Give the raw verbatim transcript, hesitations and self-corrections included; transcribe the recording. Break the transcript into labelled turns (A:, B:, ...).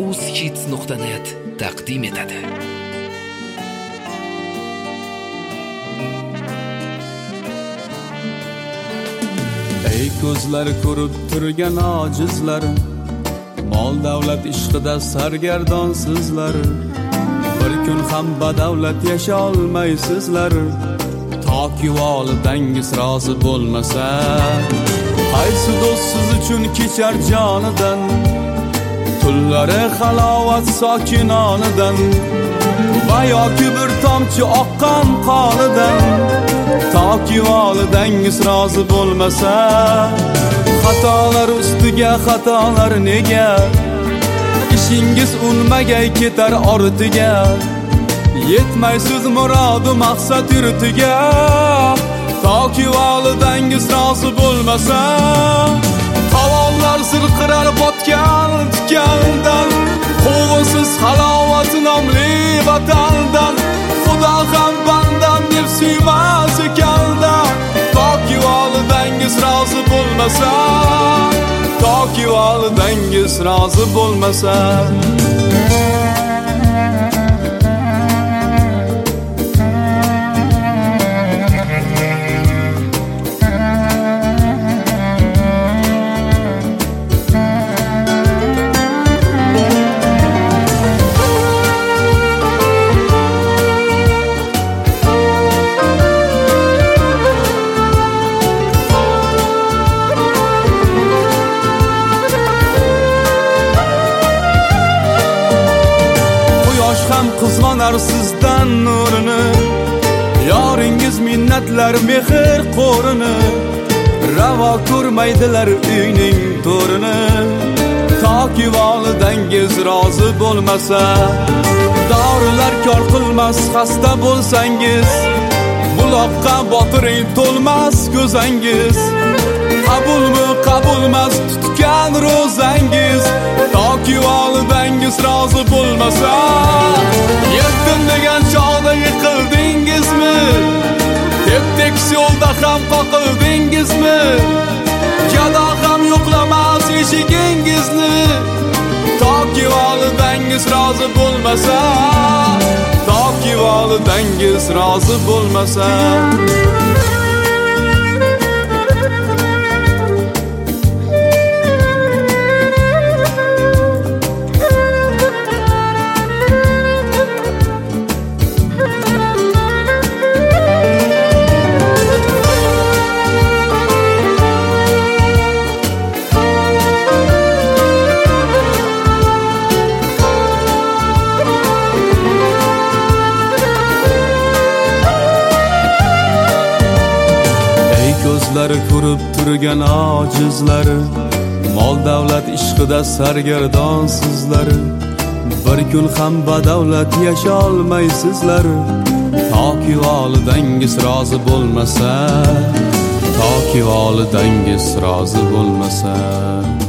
A: uzhits nuqta net taqdim etadi.
B: Ey ko'zlar ko'rib turgan ojizlar, mol davlat ishqida sargardonsizlar, bir kun ham badavlat yasha olmaysizlar, toki volidangiz rozi bo'lmasa. Qaysi do'st siz uchun kechar jonidan, tunlari halovat sokinonidan, va yoki bir tomchi oqqan qonidan, toki volidangiz rozi bo'lmasa. Xatolar ustiga xatolar nega, ishingiz unmagay ketar ortiga, yetmaysiz murodu maqsad yurtiga, toki volidangiz rozi bo'lmasa. Qovonlar zilqirar botgan tikandan, quvsiz halovat nomli vatandan, Xudo ham bandam deb suymas ekanda, toki volidangiz rozi bo'lmasa, toki volidangiz rozi bo'lmasa. Ham qizg'onar sizdan nurini, yoringiz minnatlar mehr qo'rini, ravo ko'rmaydilar uyning to'rini, toki volidangiz rozi bo'lmasa. Dorilar kor qilmas xasta bo'lsangiz, buloqqa botiring to'lmas ko'zangiz, qabulmi qabulmas tutgan ro'zangiz, toki volidangiz rozi bo'lmasa. Yetdim degan chog'da yiqildingizmi, tep-tekis yo'lda ham qoqildingizmi, jado ham yo'qlamas eshigingizni, toki volidangiz rozi bo'lmasa, toki volidangiz rozi bo'lmasa. Ko'zlari ko'rib turgan ojizlar, mol davlat ishqida sargardonsizlar, bir kun ham badavlat yasha olmaysizlar, toki volidangiz rozi bo'lmasa, toki volidangiz rozi bo'lmasa.